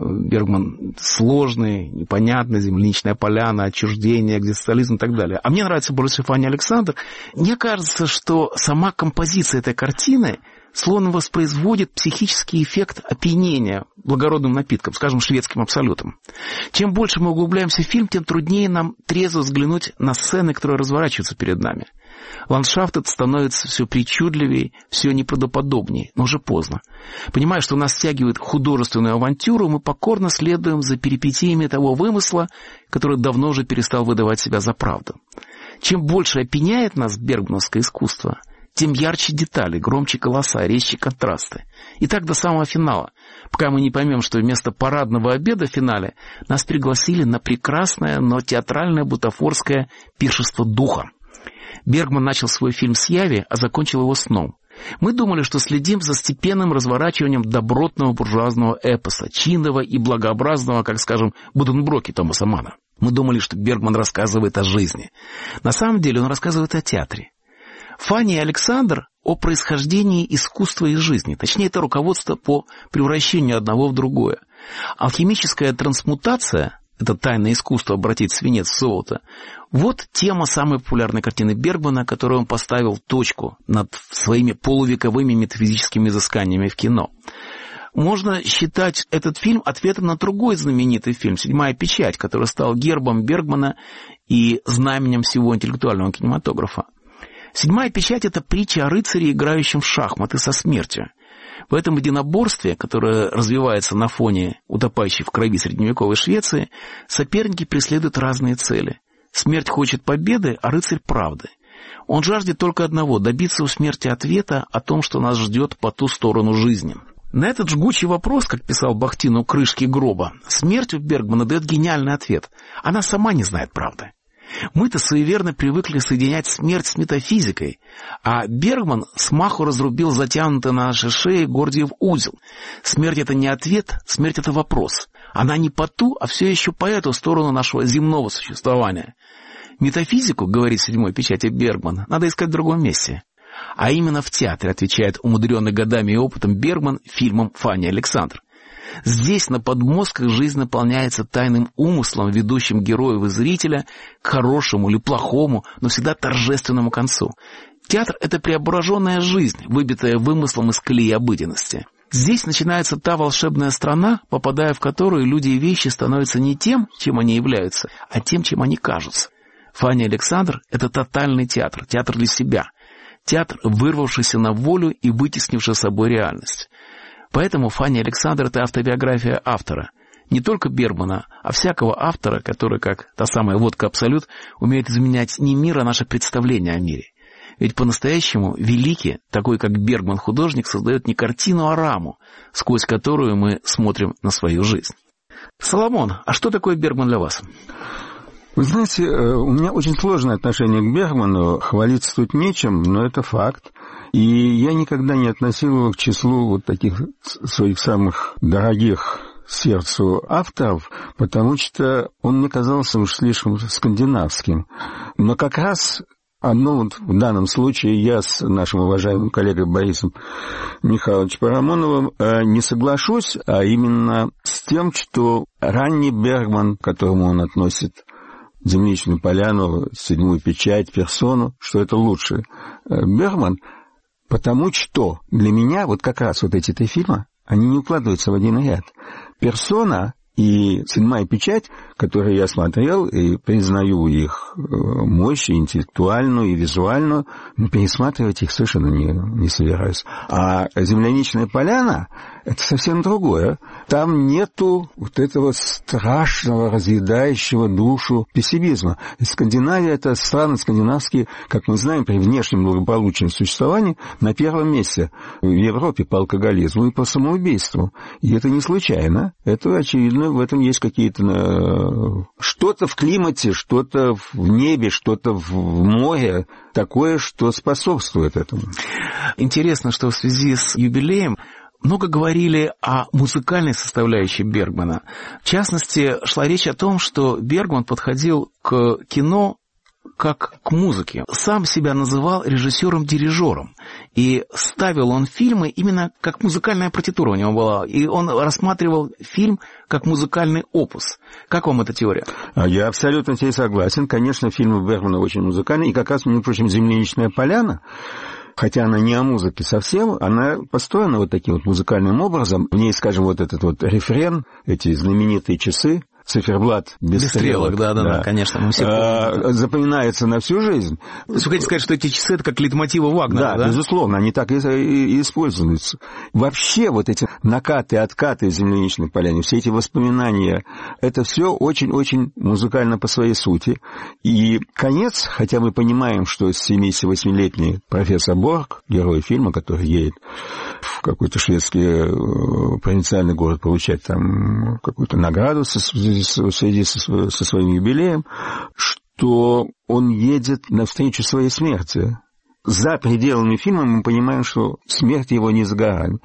Бергман сложный, непонятный, земляничная поляна, отчуждение, экзистенциализм и так далее. А мне нравится больше «Фанни и Александр». Мне кажется, что сама композиция этой картины словно воспроизводит психический эффект опьянения благородным напитком, скажем, шведским абсолютом. Чем больше мы углубляемся в фильм, тем труднее нам трезво взглянуть на сцены, которые разворачиваются перед нами. Ландшафт этот становится все причудливее, все неправдоподобнее, но уже поздно. Понимая, что нас стягивает художественную авантюру, мы покорно следуем за перипетиями того вымысла, который давно уже перестал выдавать себя за правду. Чем больше опьяняет нас бергмановское искусство, тем ярче детали, громче голоса, резче контрасты. И так до самого финала, пока мы не поймем, что вместо парадного обеда в финале нас пригласили на прекрасное, но театральное бутафорское пиршество духа. Бергман начал свой фильм с яви, а закончил его сном. Мы думали, что следим за степенным разворачиванием добротного буржуазного эпоса, чинного и благообразного, как, скажем, Буденброки Томаса Манна. Мы думали, что Бергман рассказывает о жизни. На самом деле он рассказывает о театре. «Фанни и Александр» о происхождении искусства и жизни. Точнее, это руководство по превращению одного в другое. Алхимическая трансмутация, это тайное искусство обратить свинец в золото, вот тема самой популярной картины Бергмана, которую он поставил точку над своими полувековыми метафизическими изысканиями в кино. Можно считать этот фильм ответом на другой знаменитый фильм «Седьмая печать», который стал гербом Бергмана и знаменем всего интеллектуального кинематографа. «Седьмая печать» — это притча о рыцаре, играющем в шахматы со смертью. В этом единоборстве, которое развивается на фоне утопающей в крови средневековой Швеции, соперники преследуют разные цели. Смерть хочет победы, а рыцарь — правды. Он жаждет только одного — добиться у смерти ответа о том, что нас ждет по ту сторону жизни. На этот жгучий вопрос, как писал Бахтин у крышки гроба, смерть у Бергмана дает гениальный ответ. Она сама не знает правды. Мы-то суеверно привыкли соединять смерть с метафизикой, а Бергман смаху разрубил затянутый на нашей шее Гордиев узел. Смерть — это не ответ, смерть — это вопрос. Она не по ту, а все еще по эту сторону нашего земного существования. Метафизику, говорит седьмой печати Бергман, надо искать в другом месте. А именно в театре, отвечает умудренный годами и опытом Бергман фильмом «Фанни и Александр». Здесь на подмостках жизнь наполняется тайным умыслом, ведущим героев и зрителя к хорошему или плохому, но всегда торжественному концу. Театр — это преображенная жизнь, выбитая вымыслом из колеи обыденности. Здесь начинается та волшебная страна, попадая в которую люди и вещи становятся не тем, чем они являются, а тем, чем они кажутся. «Фанни и Александр» — это тотальный театр, театр для себя. Театр, вырвавшийся на волю и вытеснивший с собой реальность. Поэтому «Фанни и Александр» — это автобиография автора. Не только Бергмана, а всякого автора, который, как та самая водка «Абсолют», умеет изменять не мир, а наше представление о мире. Ведь по-настоящему великий, такой как Бергман художник, создает не картину, а раму, сквозь которую мы смотрим на свою жизнь. Соломон, а что такое Бергман для вас? Вы знаете, у меня очень сложное отношение к Бергману, хвалиться тут нечем, но это факт. И я никогда не относил его к числу вот таких своих самых дорогих сердцу авторов, потому что он мне казался уж слишком скандинавским. Но как раз одно вот в данном случае я с нашим уважаемым коллегой Борисом Михайловичем Парамоновым не соглашусь, а именно с тем, что ранний Бергман, к которому он относит «Земляничную поляну», «Седьмую печать», «Персону», что это лучше Бергман, потому что для меня вот как раз вот эти три фильма, они не укладываются в один ряд. «Персона» И «Седьмая печать», которую я смотрел, и признаю их мощь, и интеллектуальную, и визуальную, но пересматривать их совершенно не, не собираюсь. А «Земляничная поляна» — это совсем другое. Там нету вот этого страшного, разъедающего душу пессимизма. И Скандинавия — это страны скандинавские, как мы знаем, при внешнем благополучном существовании на первом месте в Европе по алкоголизму и по самоубийству. И это не случайно. Это, очевидно, в этом есть какие-то... Что-то в климате, что-то в небе, что-то в море такое, что способствует этому. Интересно, что в связи с юбилеем много говорили о музыкальной составляющей Бергмана. В частности, шла речь о том, что Бергман подходил к кино как к музыке. Сам себя называл режиссером-дирижером. И ставил он фильмы именно как музыкальная партитура у него была. И он рассматривал фильм как музыкальный опус. Как вам эта теория? Я абсолютно с ней согласен. Конечно, фильмы Бергмана очень музыкальные. И как раз, между прочим, «Земляничная поляна», хотя она не о музыке совсем, она построена вот таким вот музыкальным образом. В ней, скажем, вот этот вот рефрен, эти знаменитые часы, циферблат без, без стрелок, стрелок, да, да, да, конечно, мы все а, запоминается на всю жизнь. То есть вы хотите сказать, что эти часы — это как лейтмотивы Вагнера, да? Да, безусловно, они так и, и используются. Вообще вот эти накаты, откаты «Земляничной поляны», все эти воспоминания, это все очень-очень музыкально по своей сути. И конец, хотя мы понимаем, что семидесятивосьмилетний профессор Борг, герой фильма, который едет в какой-то шведский провинциальный город получать там какую-то награду со, в связи со, со своим юбилеем, что он едет навстречу своей смерти. За пределами фильма мы понимаем, что смерть его не за горами.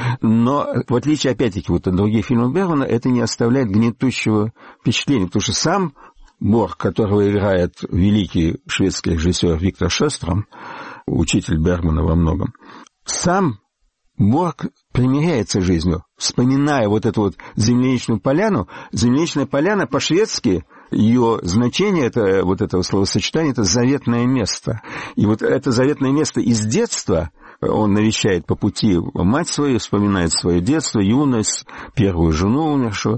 Но, в отличие, опять-таки, вот от других фильмов Бергмана, это не оставляет гнетущего впечатления, потому что сам Борг, которого играет великий шведский режиссер Виктор Шестром, учитель Бергмана во многом, сам Борг примиряется с жизнью, вспоминая вот эту вот земляничную поляну. Земляничная поляна по-шведски, ее значение, это, вот этого словосочетания, это заветное место. И вот это заветное место из детства он навещает по пути мать свою, вспоминает свое детство, юность, первую жену умершую.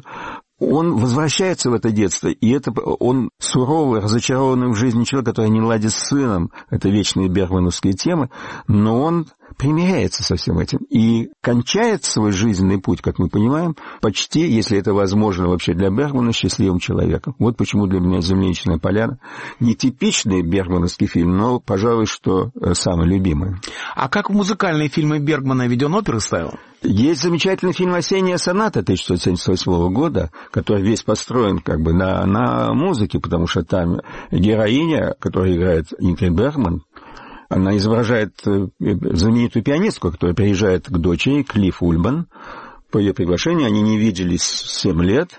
Он возвращается в это детство, и это он суровый, разочарованный в жизни человек, который не ладит с сыном. Это вечные бергмановские темы, но он примиряется со всем этим и кончает свой жизненный путь, как мы понимаем, почти, если это возможно вообще для Бергмана, счастливым человеком. Вот почему для меня «Земляничная поляна» не типичный бергмановский фильм, но, пожалуй, что самый любимый. А как в музыкальные фильмы Бергмана ведь он оперы ставил? Есть замечательный фильм «Осенняя соната» тысяча девятьсот семьдесят восьмого года, который весь построен как бы на, на музыке, потому что там героиня, которая играет Ингрид Бергман, она изображает знаменитую пианистку, которая приезжает к дочери, к Лив Ульман, по ее приглашению. Они не виделись семь лет,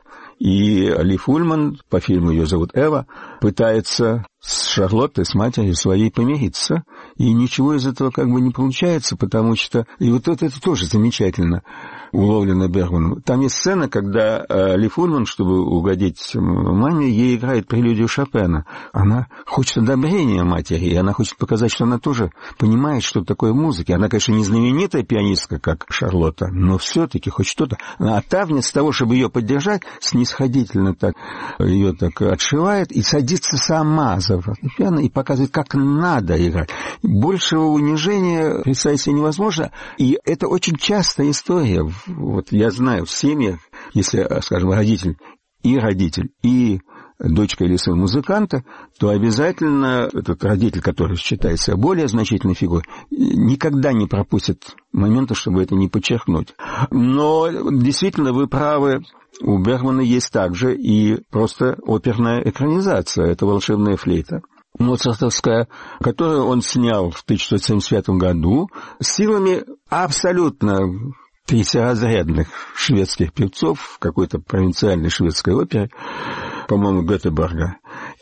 и Лив Ульман, по фильму ее зовут Эва, пытается с Шарлоттой, с матерью своей помириться, и ничего из этого как бы не получается, потому что... И вот это, это тоже замечательно уловлено Бергманом. Там есть сцена, когда э, Лив Ульман, чтобы угодить маме, ей играет прелюдию Шопена. Она хочет одобрения матери, и она хочет показать, что она тоже понимает, что такое музыка. Она, конечно, не знаменитая пианистка, как Шарлотта, но все-таки хоть что-то. А та, вместо того, чтобы ее поддержать, снисходительно так ее так отшивает и садится сама за фортепиано и показывает, как надо играть. Большего унижения представить себе невозможно. И это очень частая история. Вот я знаю, в семьях, если, скажем, родитель и родитель, и дочка или сын музыканта, то обязательно этот родитель, который считается более значительной фигурой, никогда не пропустит момента, чтобы это не подчеркнуть. Но действительно вы правы, у Бергмана есть также и просто оперная экранизация, это «Волшебная флейта» моцартовская, которую он снял в тысяча девятьсот семьдесят пятом году силами абсолютно третьеразрядных шведских певцов в какой-то провинциальной шведской опере, по-моему, Гетеборга.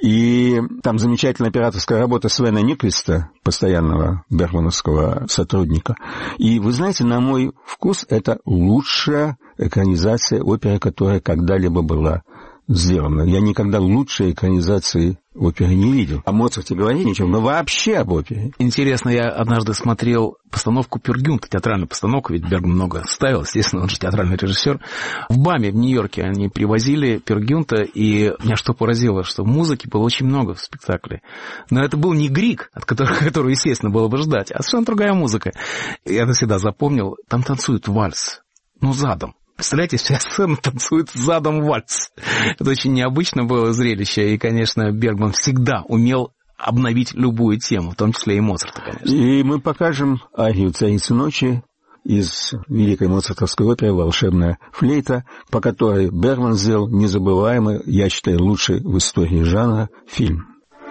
И там замечательная операторская работа Свена Никвиста, постоянного бергмановского сотрудника. И вы знаете, на мой вкус, это лучшая экранизация оперы, которая когда-либо была сделано. Я никогда лучшей экранизации оперы не видел. О Моцарте говорить ничего, но вообще об опере. Интересно, я однажды смотрел постановку Пёр Гюнта, театральную постановку, ведь Бергман много ставил, естественно, он же театральный режиссер. В БАМе в Нью-Йорке они привозили Пёр Гюнта, и меня что поразило, что музыки было очень много в спектакле. Но это был не Грик, от которого, которого, естественно, было бы ждать, а совершенно другая музыка. Я это всегда запомнил. Там танцуют вальс, ну, задом. Представляете, вся сцена танцует задом вальс. Это очень необычно было зрелище, и, конечно, Бергман всегда умел обновить любую тему, в том числе и Моцарта, конечно. И мы покажем арию «Царицы ночи» из великой моцартовской оперы «Волшебная флейта», по которой Бергман сделал незабываемый, я считаю, лучший в истории жанра фильм.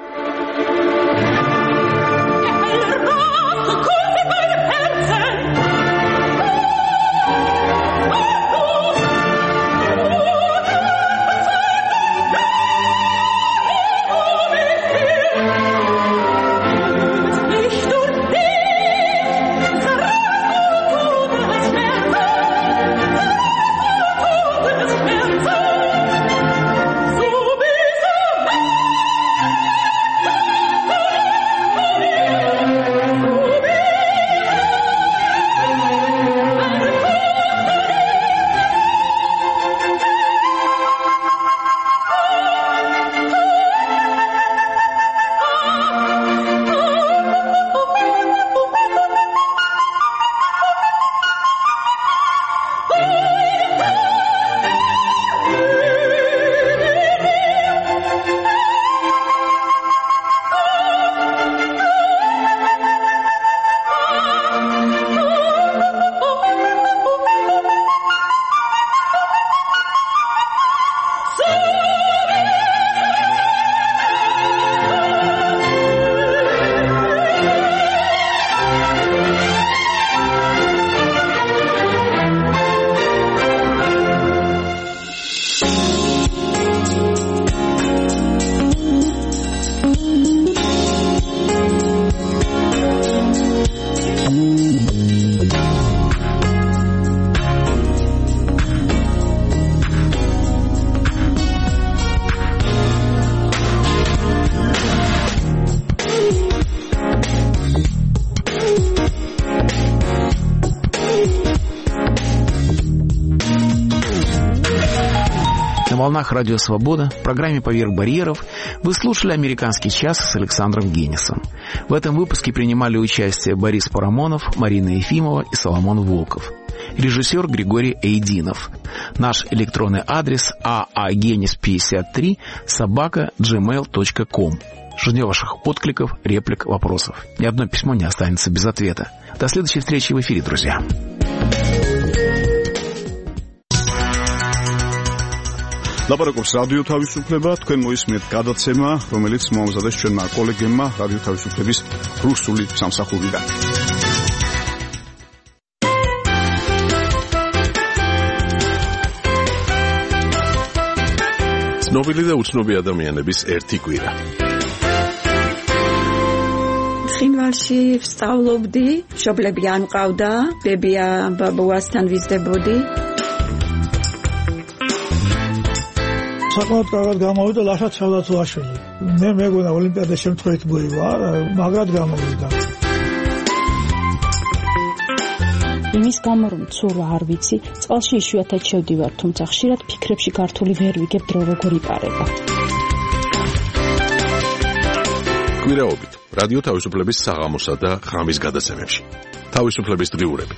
На волнах Радио Свобода, в программе «Поверх барьеров» вы слушали «Американский час» с Александром Генисом. В этом выпуске принимали участие Борис Парамонов, Марина Ефимова и Соломон Волков. Режиссер Григорий Эйдинов. Наш электронный адрес а а генис пятьдесят три собака джи мейл точка ком. Ждем ваших откликов, реплик, вопросов. Ни одно письмо не останется без ответа. До следующей встречи в эфире, друзья. ლაპარაკობს რადიო თავისუფლება, თქვენ მოისმენთ გადაცემა, რომელიც მოამზადეს ჩვენმა კოლეგებმა რადიო თავისუფლების რუსული სამსახურიდან. ცნობილი და უცნობი ადამიანების ერთი კვირა. ხინვალში ვსწავლობდი, მშობლები არ მყავდა, ბებია ბაბუასთან ვიზრდებოდი. საკმაოდ კარგად გამოვიდა ლაშა ცალათუაშვილი. მე მეგონა ოლიმპიადა შემთხვევით მოივა, მაგრად გამოვიდა. იმის გამო რომ ცურვა არ ვიცი, წყალში იშვიათად შევდივარ, თუმცა ხშირად ფიქრებში გართული ვერ ვიგებ დრო როგორ იპარება. კვირაობით რადიო თავისუფლების საღამოსა და ღამის გადაცემებში. თავისუფლების დღიურები.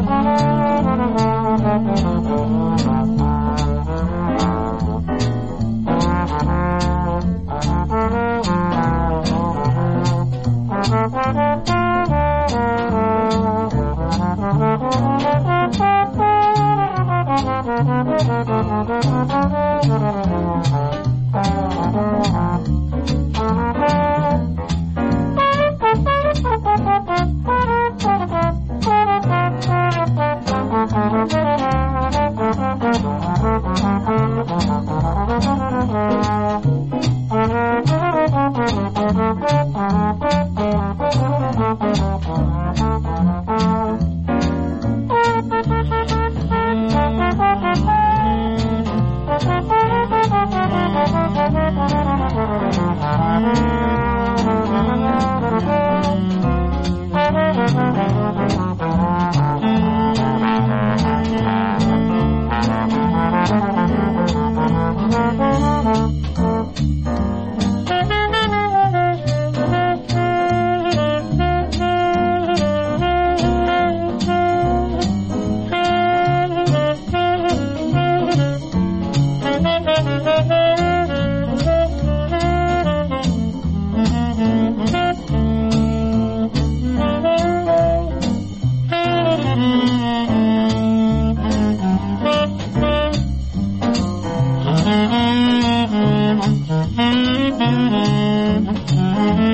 Thank you. Mm-hmm.